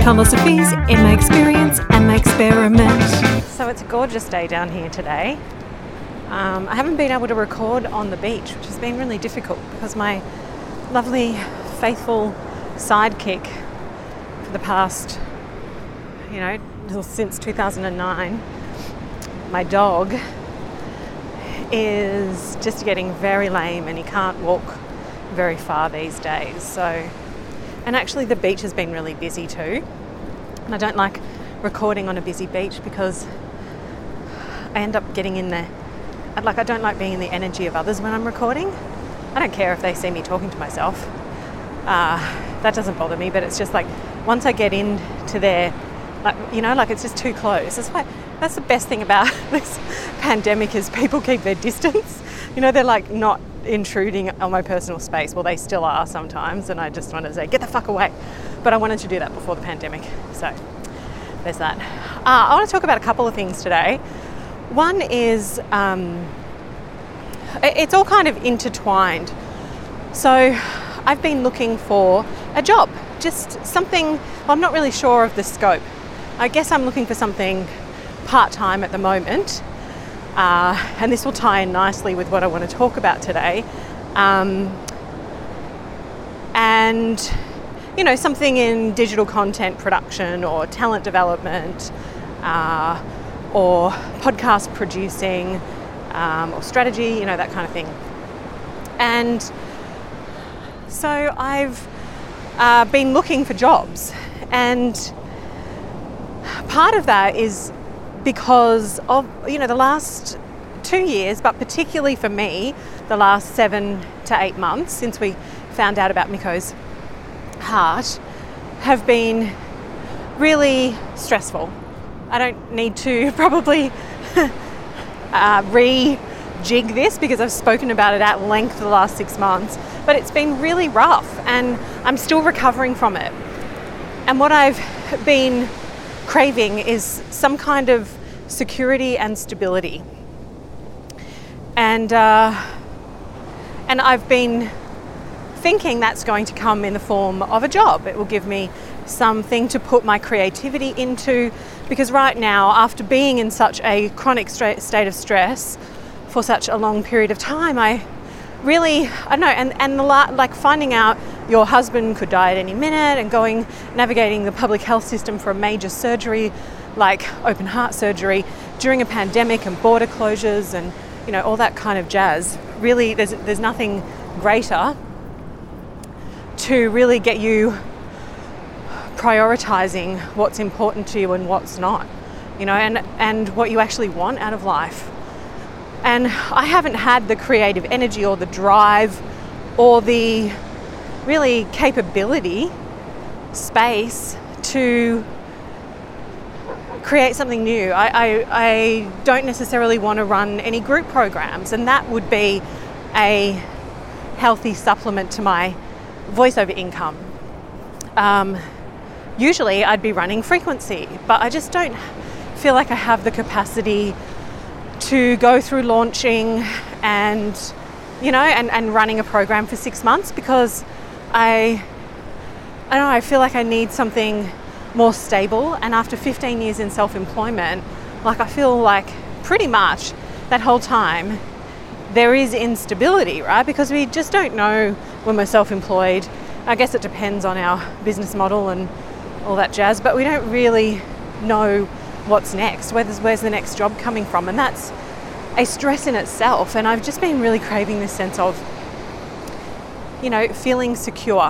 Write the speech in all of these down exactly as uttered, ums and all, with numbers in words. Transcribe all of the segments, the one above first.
philosophies in my experience and my experiment. So it's a gorgeous day down here today. Um, I haven't been able to record on the beach, which has been really difficult because my lovely, faithful sidekick for the past, you know, since two thousand nine, my dog, is just getting very lame and he can't walk very far these days. So, and actually the beach has been really busy too. And I don't like recording on a busy beach because I end up getting in the, like I don't like being in the energy of others when I'm recording. I don't care if they see me talking to myself. Uh, that doesn't bother me, but it's just like once I get into their, like, you know, like it's just too close. That's why, that's the best thing about this pandemic is people keep their distance. You know, they're like not intruding on my personal space. Well, they still are sometimes, and I just want to say, get the fuck away. But I wanted to do that before the pandemic. So there's that. Uh, I want to talk about a couple of things today. One is, um, it's all kind of intertwined. So I've been looking for a job, just something, well, I'm not really sure of the scope. I guess I'm looking for something part-time at the moment. Uh, and this will tie in nicely with what I want to talk about today. Um, and, you know, something in digital content production or talent development uh, or podcast producing um, or strategy, you know, that kind of thing. And so I've uh, been looking for jobs, and part of that is because of, you know, the last two years, but particularly for me, the last seven to eight months since we found out about Miko's heart have been really stressful. I don't need to probably uh, re-jig this because I've spoken about it at length for the last six months, but it's been really rough and I'm still recovering from it. And what I've been craving is some kind of security and stability, and uh, and I've been thinking that's going to come in the form of a job. It will give me something to put my creativity into, because right now, after being in such a chronic stra- state of stress for such a long period of time, I really, I don't know, and, and the la- like finding out your husband could die at any minute and going, navigating the public health system for a major surgery, like open heart surgery, during a pandemic and border closures and, you know, all that kind of jazz. Really, there's there's nothing greater to really get you prioritizing what's important to you and what's not, you know, and, and what you actually want out of life. And I haven't had the creative energy or the drive or the really capability, space to create something new. I, I, I don't necessarily want to run any group programs, and that would be a healthy supplement to my voiceover income. Um, usually I'd be running frequency, but I just don't feel like I have the capacity to go through launching and, you know, and, and running a program for six months because I, I don't know, I feel like I need something more stable. And after fifteen years in self-employment, like I feel like pretty much that whole time there is instability, right? Because we just don't know when we're self-employed. I guess it depends on our business model and all that jazz, but we don't really know what's next, where's, where's the next job coming from, and that's a stress in itself. And I've just been really craving this sense of, you know, feeling secure.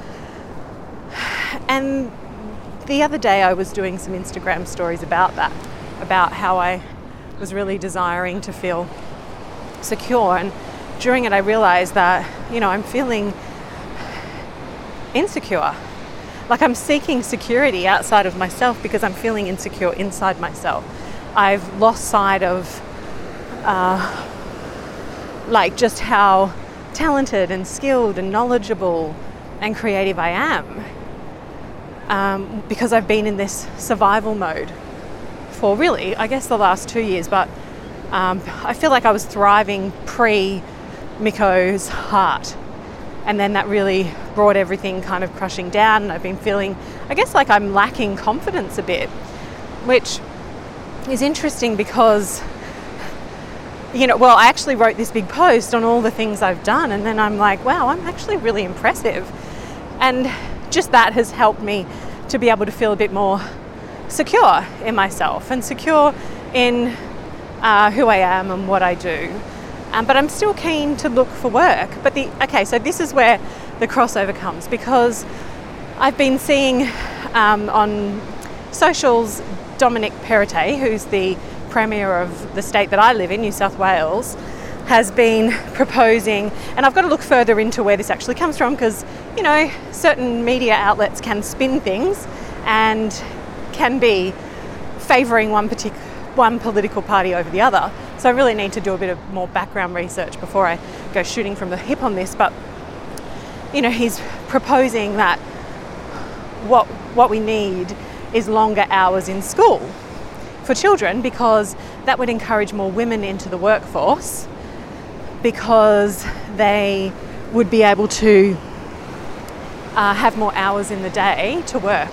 And the other day I was doing some Instagram stories about that, about how I was really desiring to feel secure, and during it I realized that, you know, I'm feeling insecure. Like I'm seeking security outside of myself because I'm feeling insecure inside myself. I've lost sight of uh, like just how talented and skilled and knowledgeable and creative I am, um, because I've been in this survival mode for really, I guess, the last two years. But um, I feel like I was thriving pre Miko's heart. And then that really brought everything kind of crushing down. And I've been feeling, I guess, like I'm lacking confidence a bit, which is interesting because, you know, well, I actually wrote this big post on all the things I've done. And then I'm like, wow, I'm actually really impressive. And just that has helped me to be able to feel a bit more secure in myself and secure in uh, who I am and what I do. Um, but I'm still keen to look for work. But the okay, so this is where the crossover comes, because I've been seeing um, on socials Dominic Perrottet, who's the Premier of the state that I live in, New South Wales, has been proposing, and I've got to look further into where this actually comes from, because, you know, certain media outlets can spin things and can be favouring one particular one political party over the other. So I really need to do a bit of more background research before I go shooting from the hip on this. But, you know, he's proposing that what what we need is longer hours in school for children, because that would encourage more women into the workforce, because they would be able to uh, have more hours in the day to work.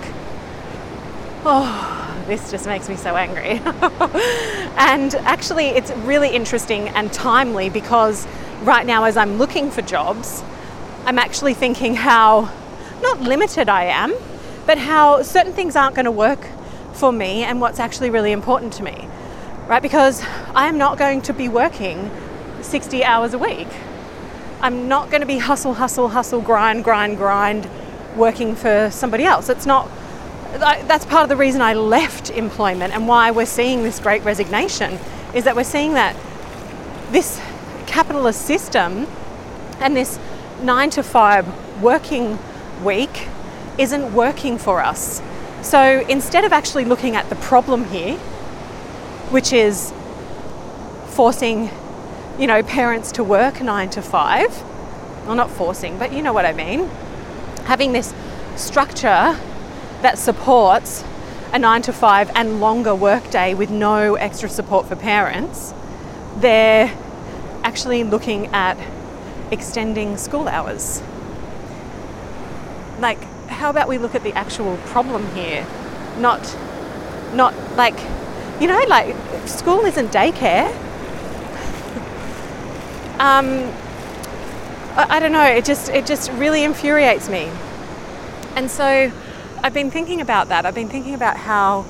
Oh, this just makes me so angry. And actually, it's really interesting and timely, because right now, as I'm looking for jobs, I'm actually thinking how not limited I am, but how certain things aren't going to work for me and what's actually really important to me, right? Because I am not going to be working sixty hours a week. I'm not going to be hustle, hustle, hustle, grind, grind, grind, working for somebody else. It's not. That's part of the reason I left employment, and why we're seeing this great resignation, is that we're seeing that this capitalist system and this nine to five working week isn't working for us. So instead of actually looking at the problem here, which is forcing, you know, parents to work nine to five, well, not forcing, but you know what I mean, having this structure that supports a nine to five and longer workday with no extra support for parents, they're actually looking at extending school hours. Like, how about we look at the actual problem here? Not, not like, you know, like school isn't daycare. um, I, I don't know. It just, it just really infuriates me. And so I've been thinking about that. I've been thinking about how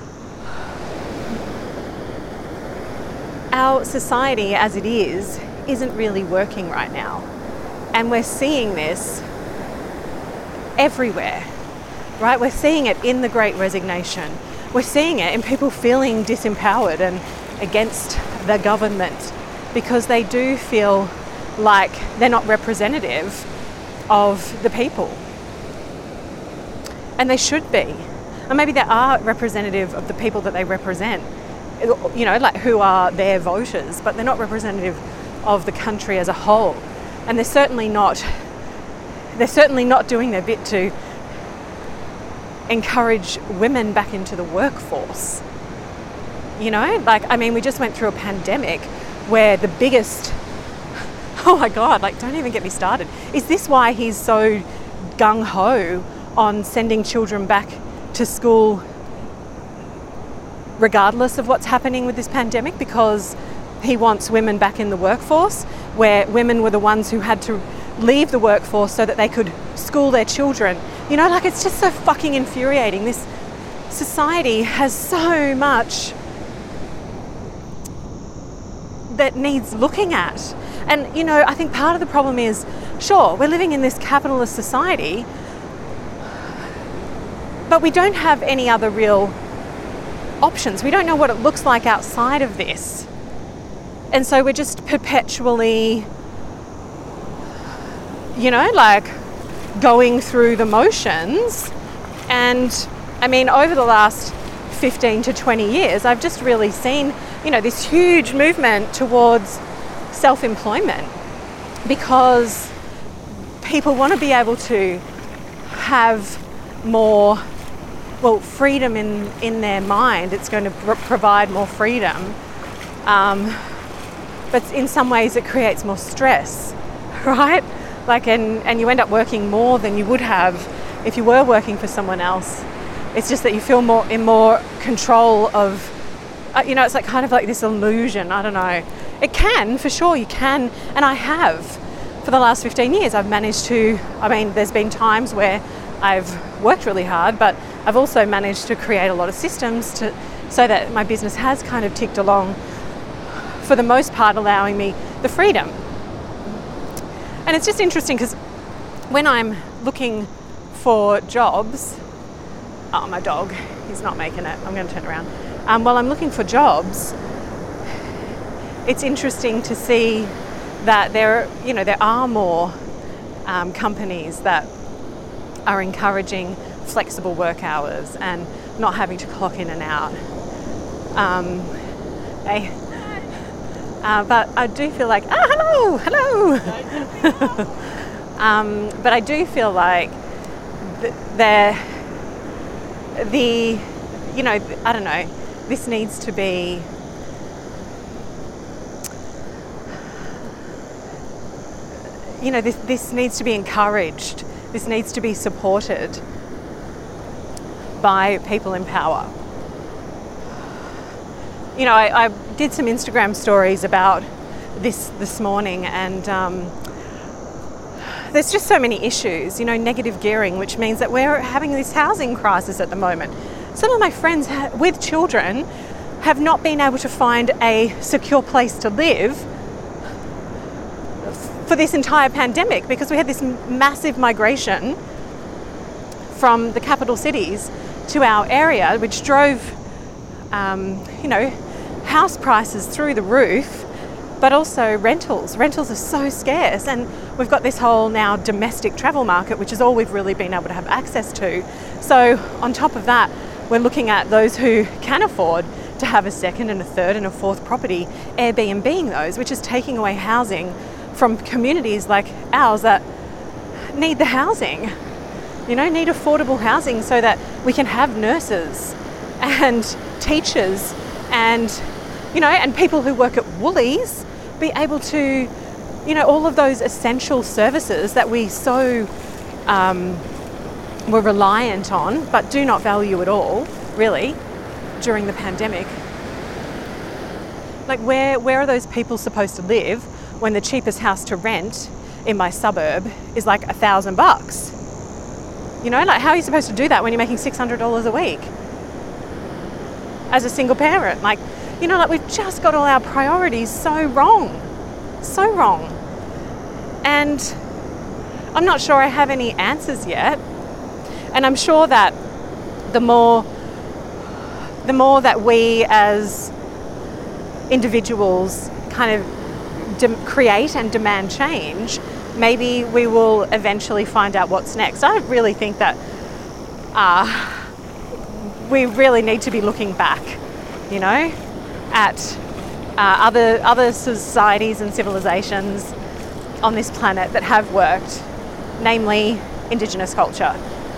our society as it is isn't really working right now. And we're seeing this everywhere, right? We're seeing it in the Great Resignation. We're seeing it in people feeling disempowered and against the government, because they do feel like they're not representative of the people. And they should be. Or maybe they are representative of the people that they represent, you know, like who are their voters, but they're not representative of the country as a whole. And they're certainly not, they're certainly not doing their bit to encourage women back into the workforce. You know, like, I mean, we just went through a pandemic where the biggest, oh my God, like, don't even get me started. Is this why he's so gung-ho on sending children back to school regardless of what's happening with this pandemic? Because he wants women back in the workforce, where women were the ones who had to leave the workforce so that they could school their children. You know, like, it's just so fucking infuriating. This society has so much that needs looking at. And, you know, I think part of the problem is, sure, we're living in this capitalist society, but we don't have any other real options. We don't know what it looks like outside of this. And so we're just perpetually, you know, like going through the motions. And I mean, over the last fifteen to twenty years, I've just really seen, you know, this huge movement towards self-employment, because people want to be able to have more, well, freedom in, in their mind. It's going to pr- provide more freedom. Um, but in some ways it creates more stress, right? Like, and, and you end up working more than you would have if you were working for someone else. It's just that you feel more in more control of, uh, you know, it's like kind of like this illusion. I don't know. It can, for sure, you can, and I have. For the last fifteen years, I've managed to, I mean, there's been times where I've worked really hard, but I've also managed to create a lot of systems to so that my business has kind of ticked along, for the most part, allowing me the freedom. And it's just interesting because when I'm looking for jobs, oh, my dog, he's not making it. I'm going to turn around. Um, while I'm looking for jobs, it's interesting to see that there, you know, there are more um, companies that are encouraging flexible work hours and not having to clock in and out. Um, they, uh, but I do feel like, ah, hello, hello. um, but I do feel like th- they're the, you know, I don't know. This needs to be. You know, this, this needs to be encouraged. This needs to be supported by people in power. You know, I, I did some Instagram stories about this this morning, and um, there's just so many issues. You know, negative gearing, which means that we're having this housing crisis at the moment. Some of my friends ha- with children have not been able to find a secure place to live for this entire pandemic, because we had this massive migration from the capital cities to our area, which drove, um, you know, house prices through the roof, but also rentals. Rentals are so scarce, and we've got this whole now domestic travel market, which is all we've really been able to have access to. So on top of that, we're looking at those who can afford to have a second and a third and a fourth property, Airbnb-ing those, which is taking away housing from communities like ours that need the housing, you know, need affordable housing so that we can have nurses and teachers and, you know, and people who work at Woolies be able to, you know, all of those essential services that we so um, were reliant on but do not value at all, really, during the pandemic. Like, where, where are those people supposed to live when the cheapest house to rent in my suburb is like a thousand bucks? You know, like, how are you supposed to do that when you're making six hundred dollars a week as a single parent? Like, you know, like, we've just got all our priorities so wrong, so wrong. And I'm not sure I have any answers yet. And I'm sure that the more, the more that we as individuals kind of De- create and demand change, maybe we will eventually find out what's next. I really think that uh, we really need to be looking back, you know, at uh, other other societies and civilizations on this planet that have worked, namely Indigenous culture.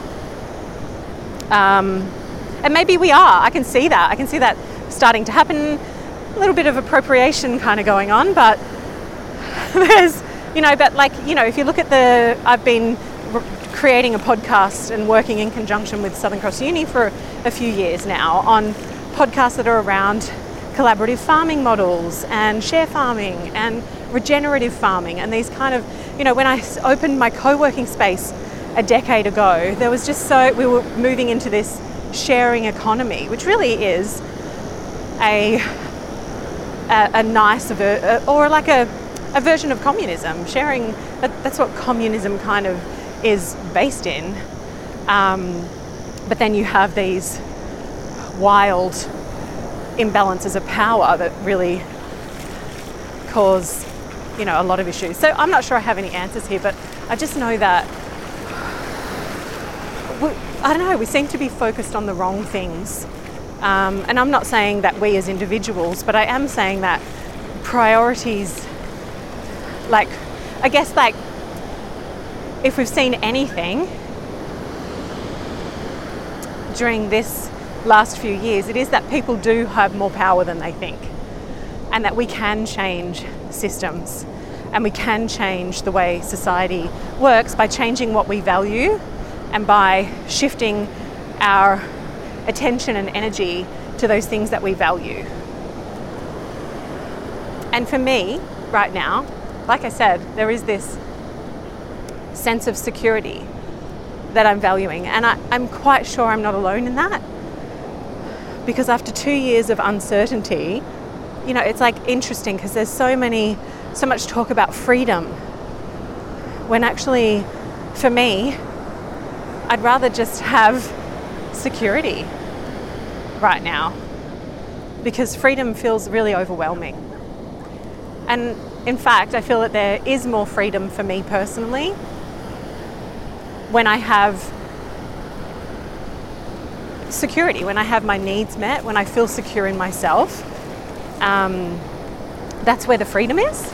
Um, and maybe we are. I can see that. I can see that starting to happen. A little bit of appropriation kind of going on, but there's, you know, but like, you know, if you look at the, I've been re- creating a podcast and working in conjunction with Southern Cross Uni for a few years now on podcasts that are around collaborative farming models and share farming and regenerative farming and these kind of, you know, when I opened my co-working space a decade ago, there was just so, we were moving into this sharing economy, which really is a, a, a nice, aver- or like a, a version of communism. Sharing, that, that's what communism kind of is based in. Um, but then you have these wild imbalances of power that really cause, you know, a lot of issues. So I'm not sure I have any answers here, but I just know that, we, I don't know, we seem to be focused on the wrong things. Um, and I'm not saying that we as individuals, but I am saying that priorities, like, I guess, like, if we've seen anything during this last few years, it is that people do have more power than they think, and that we can change systems, And we can change the way society works by changing what we value and by shifting our attention and energy to those things that we value. And for me, right now, like I said, there is this sense of security that I'm valuing. And I, I'm quite sure I'm not alone in that. Because after two years of uncertainty, you know, it's like interesting because there's so many, so much talk about freedom. When actually, for me, I'd rather just have security right now. Because freedom feels really overwhelming. And in fact, I feel that there is more freedom for me personally when I have security, when I have my needs met, when I feel secure in myself. Um, that's where the freedom is.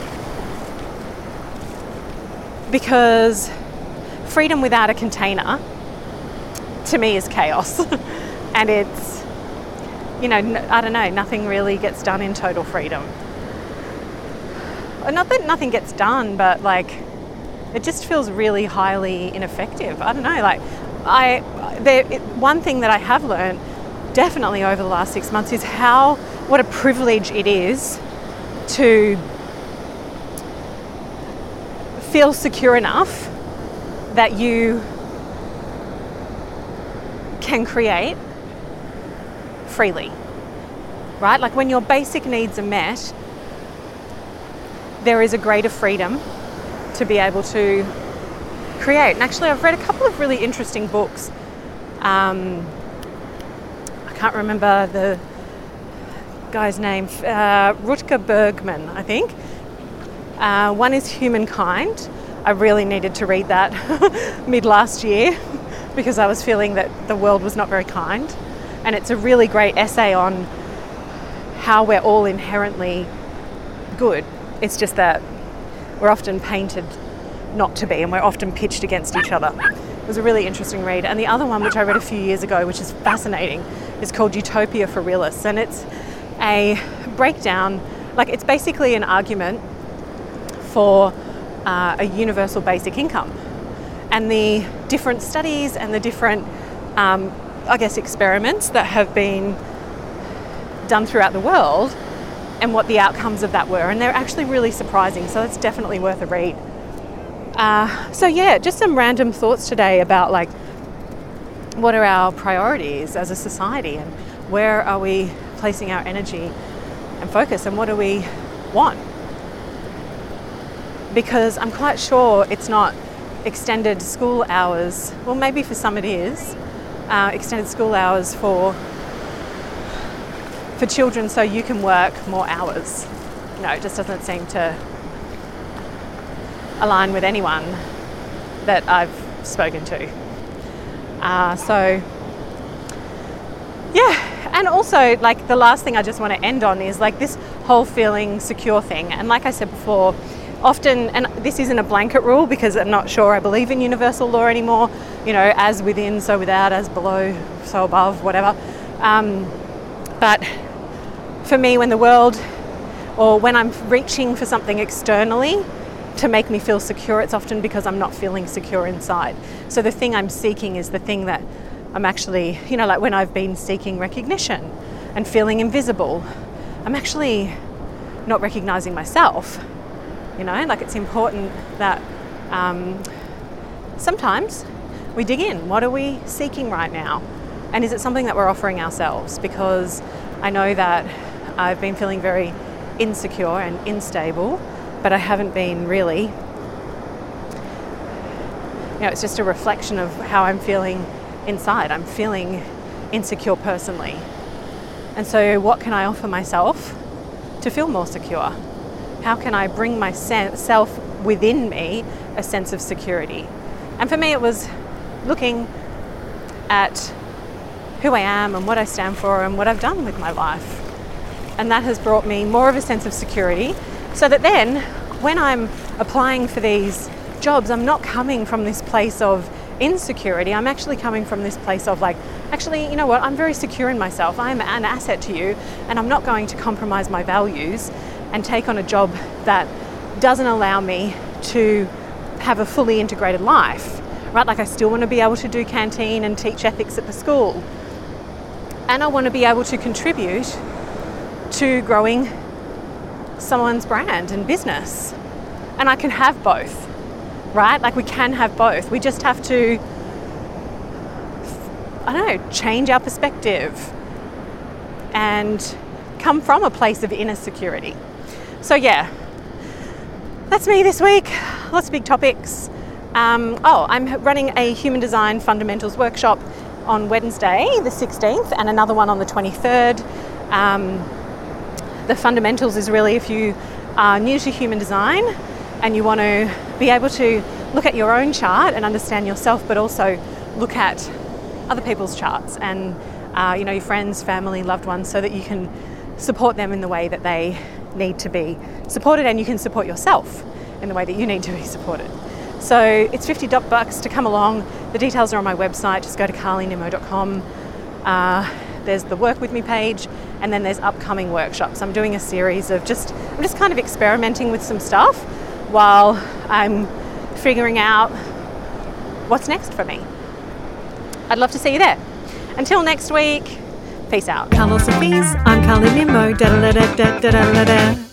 Because freedom without a container, to me, is chaos. And it's, you know, I don't know, nothing really gets done in total freedom. Not that nothing gets done, but like, it just feels really highly ineffective. I don't know, like, I, there, it, one thing that I have learned definitely over the last six months is how, what a privilege it is to feel secure enough that you can create freely, right? Like when your basic needs are met, there is a greater freedom to be able to create. And actually, I've read a couple of really interesting books. Um, I can't remember the guy's name, uh, Rutger Bregman, I think. Uh, one is Humankind. I really needed to read that mid last year because I was feeling that the world was not very kind. And it's a really great essay on how we're all inherently good. It's just that we're often painted not to be, and we're often pitched against each other. It was a really interesting read. And the other one, which I read a few years ago, which is fascinating, is called Utopia for Realists. And it's a breakdown, like it's basically an argument for uh, a universal basic income. And the different studies and the different, um, I guess, experiments that have been done throughout the world and what the outcomes of that were. And they're actually really surprising, so it's definitely worth a read. Uh, so yeah, just some random thoughts today about like, what are our priorities as a society and where are we placing our energy and focus and what do we want? Because I'm quite sure it's not extended school hours, well maybe for some it is, uh, extended school hours for for children so you can work more hours. No, it just doesn't seem to align with anyone that I've spoken to. Uh, so, yeah, and also like the last thing I just want to end on is like this whole feeling secure thing. And like I said before, often, and this isn't a blanket rule because I'm not sure I believe in universal law anymore, you know, as within, so without, as below, so above, whatever. Um, but for me, when the world, or when I'm reaching for something externally to make me feel secure, it's often because I'm not feeling secure inside. So the thing I'm seeking is the thing that I'm actually, you know, like when I've been seeking recognition and feeling invisible, I'm actually not recognizing myself, you know, like it's important that um, sometimes we dig in. What are we seeking right now? And is it something that we're offering ourselves? Because I know that I've been feeling very insecure and unstable, but I haven't been really, you know, it's just a reflection of how I'm feeling inside. I'm feeling insecure personally. And so what can I offer myself to feel more secure? How can I bring myself within me a sense of security? And for me, it was looking at who I am and what I stand for and what I've done with my life. And that has brought me more of a sense of security so that then when I'm applying for these jobs, I'm not coming from this place of insecurity. I'm actually coming from this place of like, actually, you know what, I'm very secure in myself. I'm an asset to you and I'm not going to compromise my values and take on a job that doesn't allow me to have a fully integrated life, right? Like I still want to be able to do canteen and teach ethics at the school. And I want to be able to contribute to growing someone's brand and business. And I can have both, right? Like we can have both. We just have to, I don't know, change our perspective and come from a place of inner security. So yeah, that's me this week. Lots of big topics. Um, oh, I'm running a human design fundamentals workshop on Wednesday the sixteenth and another one on the twenty-third. Um, the fundamentals is really if you are new to human design and you want to be able to look at your own chart and understand yourself, but also look at other people's charts and uh, you know, your friends, family, loved ones, so that you can support them in the way that they need to be supported, and you can support yourself in the way that you need to be supported. So it's fifty bucks to come along. The details are on my website. Just go to carly nimmo dot com. Uh, there's the work with me page, and then there's upcoming workshops. I'm doing a series of just, I'm just kind of experimenting with some stuff while I'm figuring out what's next for me. I'd love to see you there. Until next week, peace out. Carlos and Bees, I'm Carly Nimmo. Da da da da da da da da.